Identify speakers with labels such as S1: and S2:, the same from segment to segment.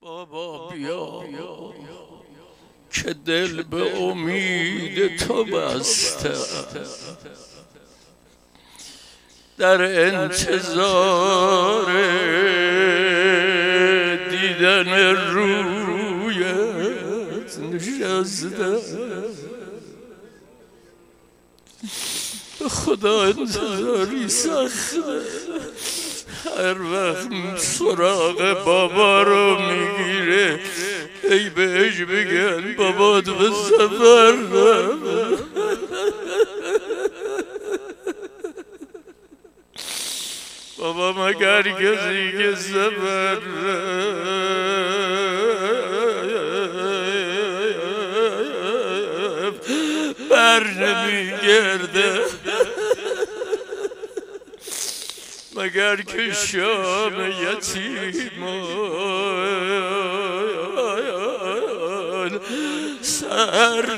S1: بابا بیا که دل به امید تو بسته، در انتظار دیدن رویت نشسته. به خدا انتظاری سخته، هر وقت سراغ بابا رو میگیره ای بهش بگن بابات به سفر رفت. بابا مگر کسی که سفر رفت بر نمیگرده، مگر که شام یتیمان سر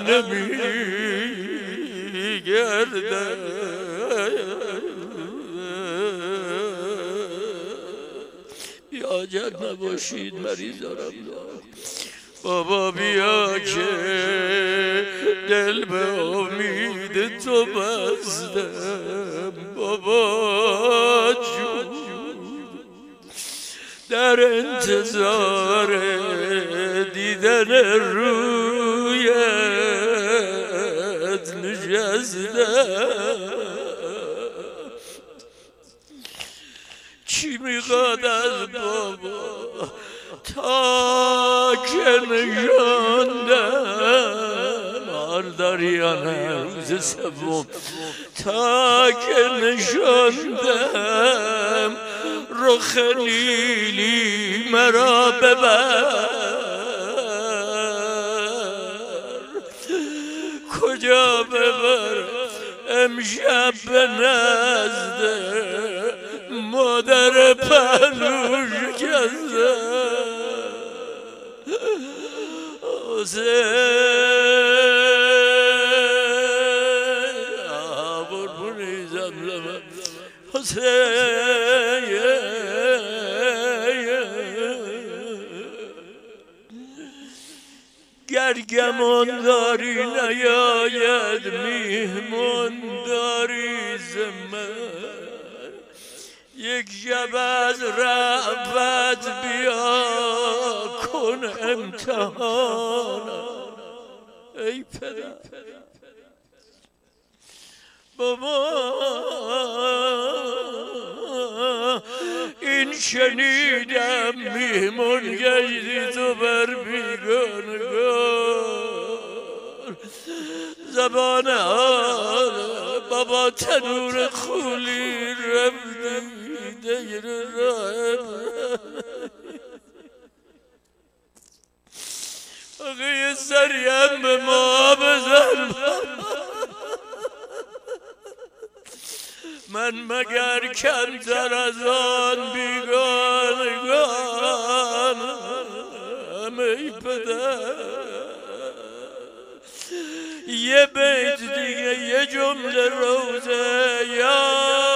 S1: نمیگرده. بیاجت نباشید مریض دارم. بابا بیا که دل به امید تو بستم. بابا جون در انتظار دیدن رویت نشستم. چی میخواد از بابا تا که نشاندم آرداریانه روز سوم تا که نشاندم رخ نیلی مرا ببر. کجا ببر امشب به نزد مادر پهلوش کزه بربونی زمزمه حسین گر گمان داری نیاید میهمان داری زمن. یک شب از رأفت بیا کن امتحان ای پدر. بابا این شنیدم میهمان گشتی تو بر بیگانگان. زبان حال بابا تنور خولی رفتی دیر راه آقا یه سریم به ما بزن. من مگر کمتر از آن بیگانگانم ای پدر. یه بیت دیگه یه جمله روزه یا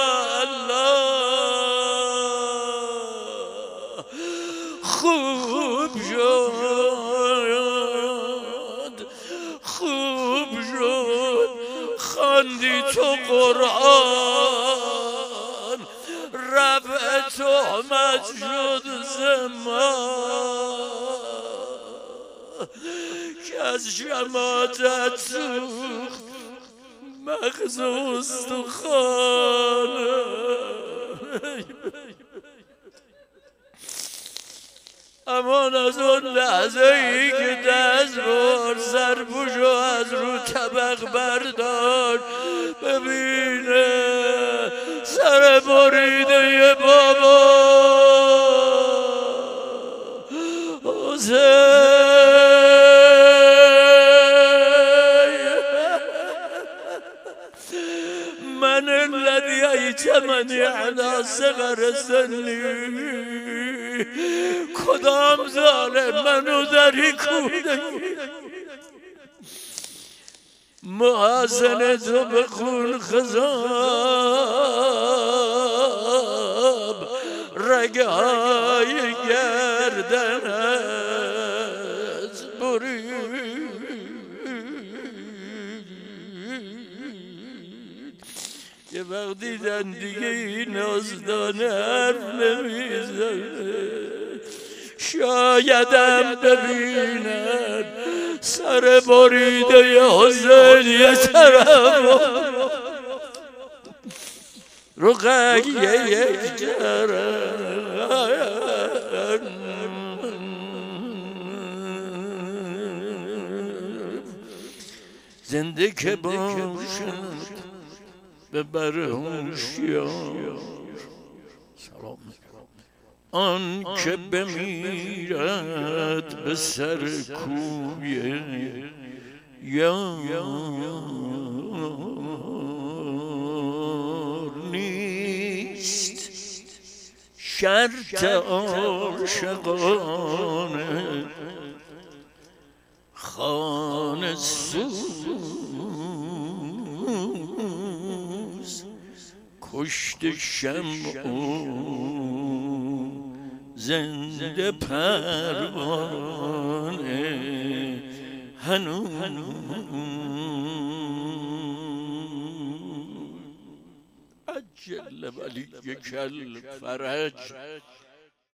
S1: الله خوب شد خوب شد خواندی تو قرآن رفع تهمت شد زمان که از شماتت سوخت مغز استخوانه. امان از اون لحظه ای که دست بر سرپوشو از رو طبق بردار ببینه سر بریده بابا حسین. من الذي ایتمنی علی صغر سنی کدام ظالم منو داری کودکی محاسن تو به خون خضاب رگای گردن از برید یه وقتی دیدن دیگه این نازدانه حرف نمیزنه شایدم ببینن سر بریده حسین یه طرف رو قگیه یک جرن زنده که باشد به برهوشیار آن که بمیرد به سر کوی یار نیست شرط عاشقانه خانه سوز کشت شمع زنده پروانه هنوز عجل ولی یک الفرج